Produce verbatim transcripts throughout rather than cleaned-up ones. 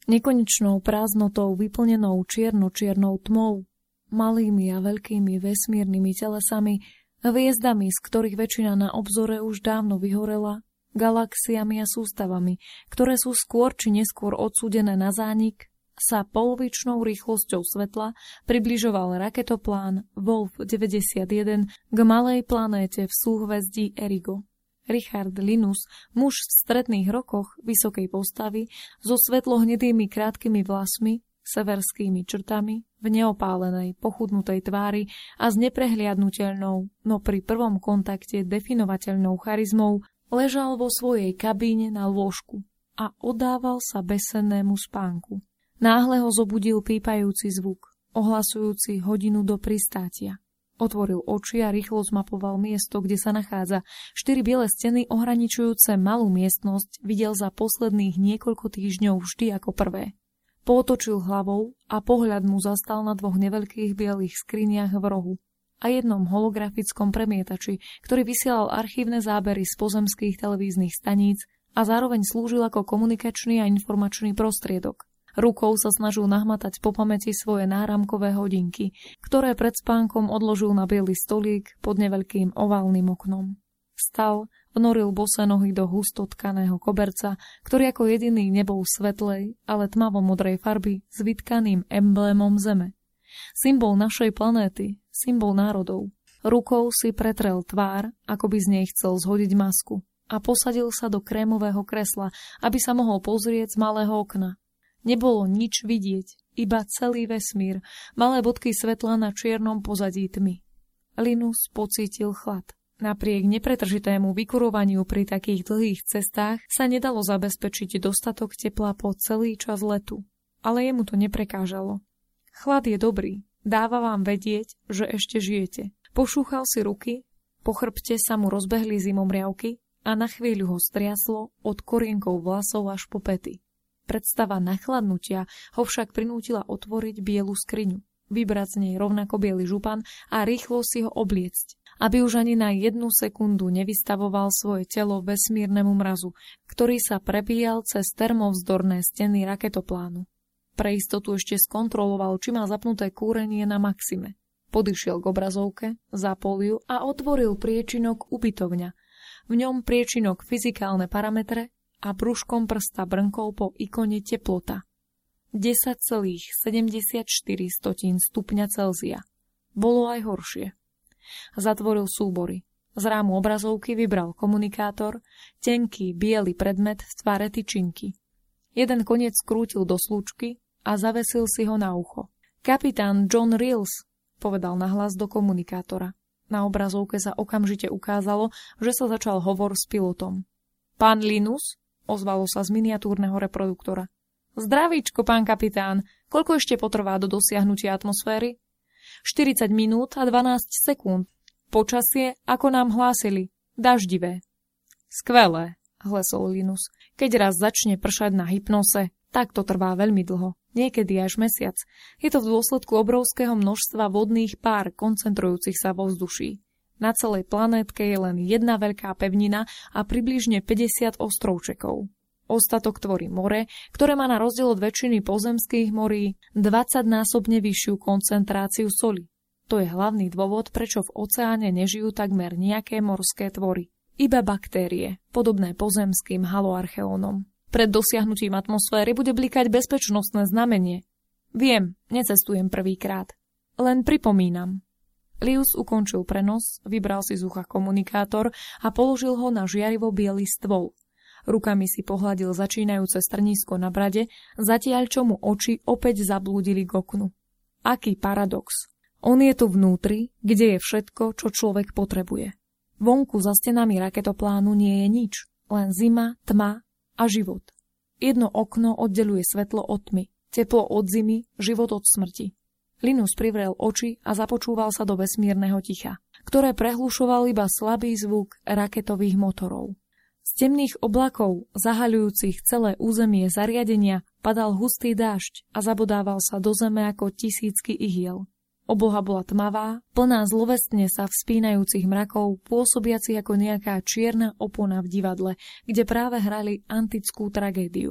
Nekonečnou prázdnotou vyplnenou čierno-čiernou tmou, malými a veľkými vesmírnymi telesami, hviezdami, z ktorých väčšina na obzore už dávno vyhorela, galaxiami a sústavami, ktoré sú skôr či neskôr odsúdené na zánik, sa polovičnou rýchlosťou svetla približoval raketoplán Wolf deväťdesiatjeden k malej planéte v súhvezdí Erigo. Richard Linus, muž v stredných rokoch, vysokej postavy, so svetlohnedými krátkými vlasmi, severskými črtami, v neopálenej, pochudnutej tvári a s neprehliadnutelnou, no pri prvom kontakte definovateľnou charizmou, ležal vo svojej kabíne na lôžku a oddával sa besennému spánku. Náhle ho zobudil pípajúci zvuk, ohlasujúci hodinu do pristátia. Otvoril oči a rýchlo zmapoval miesto, kde sa nachádza. Štyri biele steny ohraničujúce malú miestnosť videl za posledných niekoľko týždňov vždy ako prvé. Pootočil hlavou a pohľad mu zastal na dvoch neveľkých bielých skriniach v rohu a jednom holografickom premietači, ktorý vysielal archívne zábery z pozemských televíznych staníc a zároveň slúžil ako komunikačný a informačný prostriedok. Rukou sa snažil nahmatať po pamäti svoje náramkové hodinky, ktoré pred spánkom odložil na biely stolík pod neveľkým oválnym oknom. Vstal, vnoril bosé nohy do husto tkaného koberca, ktorý ako jediný nebol svetlej, ale tmavo-modrej farby s vytkaným emblémom Zeme. Symbol našej planéty, symbol národov. Rukou si pretrel tvár, ako by z nej chcel zhodiť masku, a posadil sa do krémového kresla, aby sa mohol pozrieť z malého okna. Nebolo nič vidieť, iba celý vesmír, malé bodky svetla na čiernom pozadí tmy. Linus pocítil chlad. Napriek nepretržitému vykurovaniu pri takých dlhých cestách sa nedalo zabezpečiť dostatok tepla po celý čas letu, ale jemu to neprekážalo. Chlad je dobrý, dáva vám vedieť, že ešte žijete. Pošúchal si ruky, po chrbte sa mu rozbehli zimomriavky a na chvíľu ho striaslo od korienkov vlasov až po päty. Predstava nachladnutia ho však prinútila otvoriť bielu skriňu, vybrať z nej rovnako biely župan a rýchlo si ho obliecť, aby už ani na jednu sekundu nevystavoval svoje telo vesmírnemu mrazu, ktorý sa prebíjal cez termovzdorné steny raketoplánu. Pre istotu ešte skontroloval, či má zapnuté kúrenie na maxime. Podišiel k obrazovke, zapol ju a otvoril priečinok ubytovňa. V ňom priečinok fyzikálne parametre a prúžkom prsta brnkol po ikone teplota. desať celá sedemdesiatštyri stupňa Celzia. Bolo aj horšie. Zatvoril súbory. Z rámu obrazovky vybral komunikátor, tenký, biely predmet v tvare tyčinky. Jeden koniec skrútil do slúčky a zavesil si ho na ucho. Kapitán John Reels, povedal nahlas do komunikátora. Na obrazovke sa okamžite ukázalo, že sa začal hovor s pilotom. Pán Linus? Ozvalo sa z miniatúrneho reproduktora. Zdravíčko, pán kapitán. Koľko ešte potrvá do dosiahnutia atmosféry? štyridsať minút a dvanásť sekúnd. Počasie, ako nám hlásili, daždivé. Skvelé, hlesol Linus. Keď raz začne pršať na hypnose, tak to trvá veľmi dlho. Niekedy až mesiac. Je to v dôsledku obrovského množstva vodných pár koncentrujúcich sa vo vzduší. Na celej planétke je len jedna veľká pevnina a približne päťdesiat ostrovčekov. Ostatok tvorí more, ktoré má na rozdiel od väčšiny pozemských morí dvadsaťnásobne vyššiu koncentráciu soli. To je hlavný dôvod, prečo v oceáne nežijú takmer nejaké morské tvory. Iba baktérie, podobné pozemským haloarcheónom. Pred dosiahnutím atmosféry bude blikať bezpečnostné znamenie. Viem, necestujem prvýkrát. Len pripomínam. Lius ukončil prenos, vybral si z ucha komunikátor a položil ho na žiarivo biely stôl. Rukami si pohľadil začínajúce strnisko na brade, zatiaľ čo mu oči opäť zablúdili k oknu. Aký paradox. On je tu vnútri, kde je všetko, čo človek potrebuje. Vonku za stenami raketoplánu nie je nič, len zima, tma a život. Jedno okno oddeľuje svetlo od tmy, teplo od zimy, život od smrti. Linus privrel oči a započúval sa do vesmírneho ticha, ktoré prehlušoval iba slabý zvuk raketových motorov. Z temných oblakov, zahaľujúcich celé územie zariadenia, padal hustý dážď a zabodával sa do zeme ako tisícky ihiel. Obloha bola tmavá, plná zlovestne sa vzpínajúcich mrakov, pôsobiacich ako nejaká čierna opona v divadle, kde práve hrali antickú tragédiu.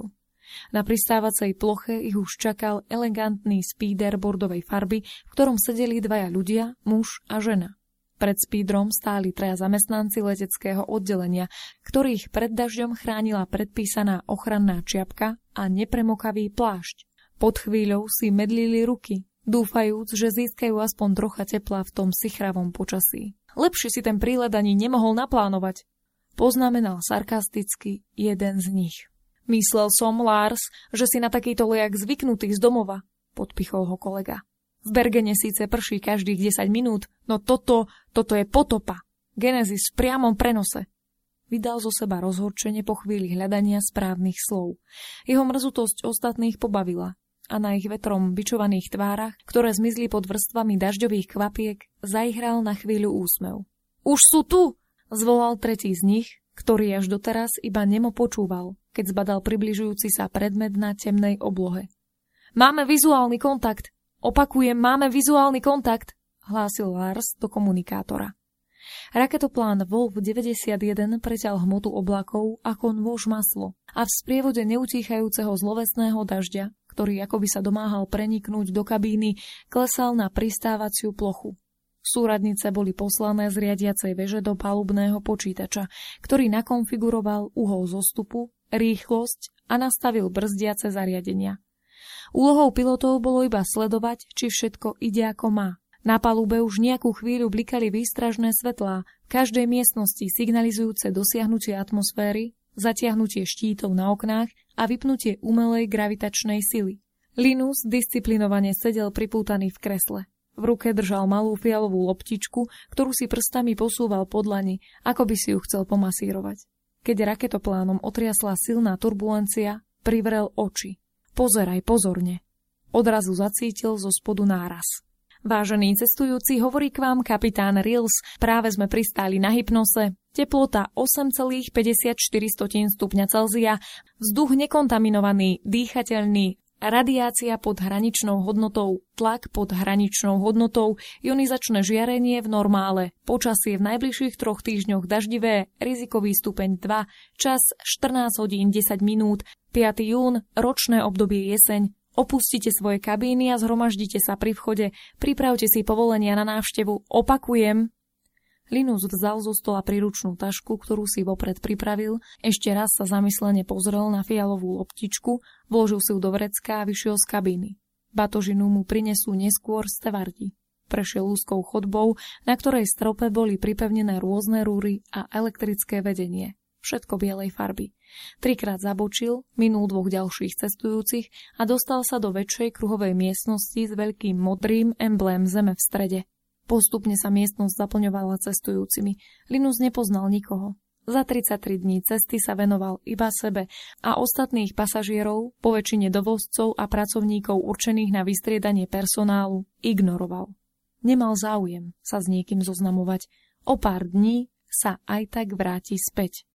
Na pristávacej ploche ich už čakal elegantný speeder bordovej farby, v ktorom sedeli dvaja ľudia, muž a žena. Pred speedrom stáli traja zamestnanci leteckého oddelenia, ktorých pred dažďom chránila predpísaná ochranná čiapka a nepremokavý plášť. Pod chvíľou si medlili ruky, dúfajúc, že získajú aspoň trocha tepla v tom sichravom počasí. Lepšie si ten prílet ani nemohol naplánovať, poznamenal sarkasticky jeden z nich. Myslel som, Lars, že si na takýto lejak zvyknutý z domova, podpichol ho kolega. V Bergene síce prší každých desať minút, no toto, toto je potopa. Genesis v priamom prenose. Vydal zo seba rozhorčenie po chvíli hľadania správnych slov. Jeho mrzutosť ostatných pobavila a na ich vetrom bičovaných tvárach, ktoré zmizli pod vrstvami dažďových kvapiek, zaihral na chvíľu úsmev. Už sú tu! Zvolal tretí z nich, ktorý až doteraz iba nemo počúval, keď zbadal približujúci sa predmet na temnej oblohe. Máme vizuálny kontakt! Opakujem, máme vizuálny kontakt! Hlásil Lars do komunikátora. Raketoplán Wolf deväťdesiatjeden preťal hmotu oblakov ako nôž maslo a v sprievode neutíchajúceho zlovesného dažďa, ktorý akoby sa domáhal preniknúť do kabíny, klesal na pristávaciu plochu. Súradnice boli poslané z riadiacej veže do palubného počítača, ktorý nakonfiguroval uhol zostupu, rýchlosť a nastavil brzdiace zariadenia. Úlohou pilotov bolo iba sledovať, či všetko ide ako má. Na palube už nejakú chvíľu blikali výstražné svetlá, v každej miestnosti signalizujúce dosiahnutie atmosféry, zatiahnutie štítov na oknách a vypnutie umelej gravitačnej sily. Linus disciplinovane sedel pripútaný v kresle. V ruke držal malú fialovú loptičku, ktorú si prstami posúval po dlani, ako by si ju chcel pomasírovať. Keď raketoplánom otriasla silná turbulencia, privrel oči. Pozeraj pozorne. Odrazu zacítil zo spodu náraz. Vážení cestujúci, hovorí k vám kapitán Rills. Práve sme pristáli na Hypnose. Teplota osem celá päťdesiatštyri stupňa Celzia, vzduch nekontaminovaný, dýchateľný, radiácia pod hraničnou hodnotou, tlak pod hraničnou hodnotou, ionizačné žiarenie v normále, počasie v najbližších troch týždňoch daždivé, rizikový stupeň dva, čas štrnásť hodín desať minút, piateho júna, ročné obdobie jeseň. Opustite svoje kabíny a zhromaždite sa pri vchode, pripravte si povolenia na návštevu, opakujem. Linus vzal zo stola príručnú tašku, ktorú si vopred pripravil, ešte raz sa zamyslene pozrel na fialovú loptičku, vložil si ju do vrecka a vyšiel z kabíny. Batožinu mu prinesú neskôr stevardi. Prešiel úzkou chodbou, na ktorej strope boli pripevnené rôzne rúry a elektrické vedenie. Všetko bielej farby. Trikrát zabočil, minul dvoch ďalších cestujúcich a dostal sa do väčšej kruhovej miestnosti s veľkým modrým emblém Zeme v strede. Postupne sa miestnosť zaplňovala cestujúcimi. Linus nepoznal nikoho. Za tridsaťtri dní cesty sa venoval iba sebe a ostatných pasažierov, poväčšine dovozcov a pracovníkov určených na vystriedanie personálu, ignoroval. Nemal záujem sa s niekým zoznamovať. O pár dní sa aj tak vráti späť.